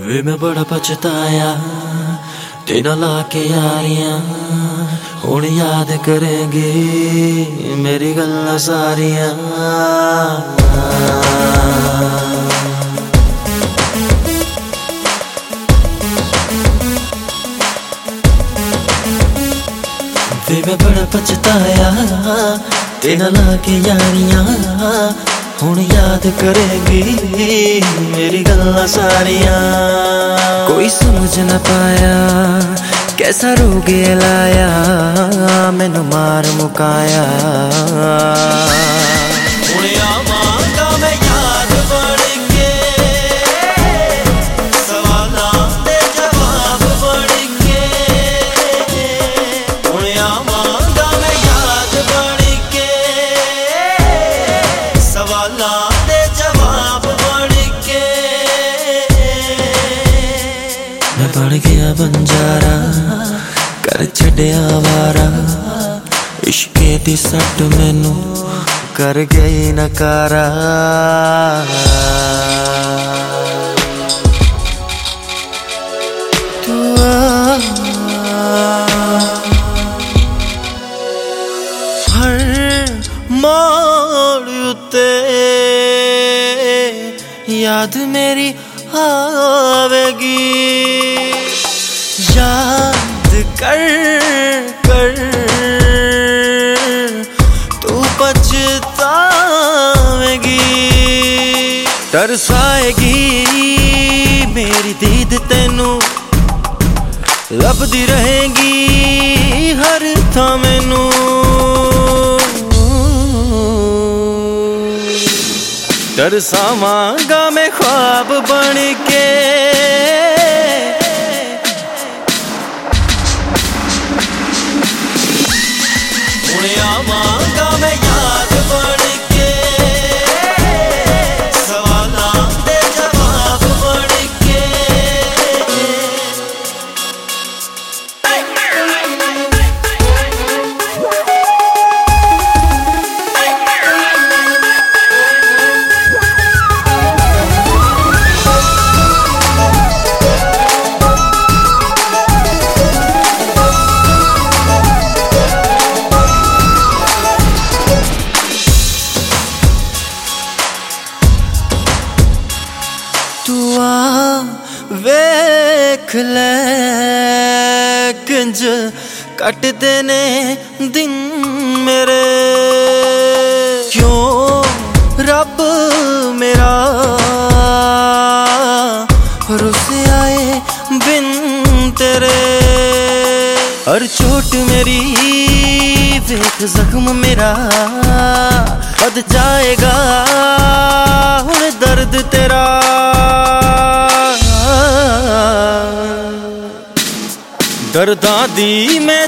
वे मैं बड़ा पछताया तेना लाके यारियां हुण याद करेंगे मेरी गल्लां सारियां। वे मैं बड़ा पछताया तेना लाके यारियां हुण याद करेंगी मेरी गल्लां सारियां। कोई समझ न पाया कैसा रोग लाया मैनू मार मुकाया। हुण आवांगा मैं याद बन के सवालां दे जवाब बन के। हुण आवांगा मैं याद बन के सवालां दे जवाब बन के। मैं बन गया बंजारा कर छड्या वारा इश्के दी सट मैनू कर गई नकारा। तू हर मोड़ उत्ते याद मेरी आवेगी। याद कर कर तू पछतावेगी। तरसाएगी मेरी दीद तेनू लभदी रहेगी हर थां मैनू। तरसावांगा मैं ख्वाब बन के हुण आवांगा मैं याद बन के सवालां दे जवाब बन के। तू आ वेख ले किंज कटदे ने दिन मेरे। क्यों रब मेरा रुस आए बिन तेरे। हर चोट मेरी वेख जख्म मेरा बद जाएगा हुण दर्द तेरा। दर्दां दी मैं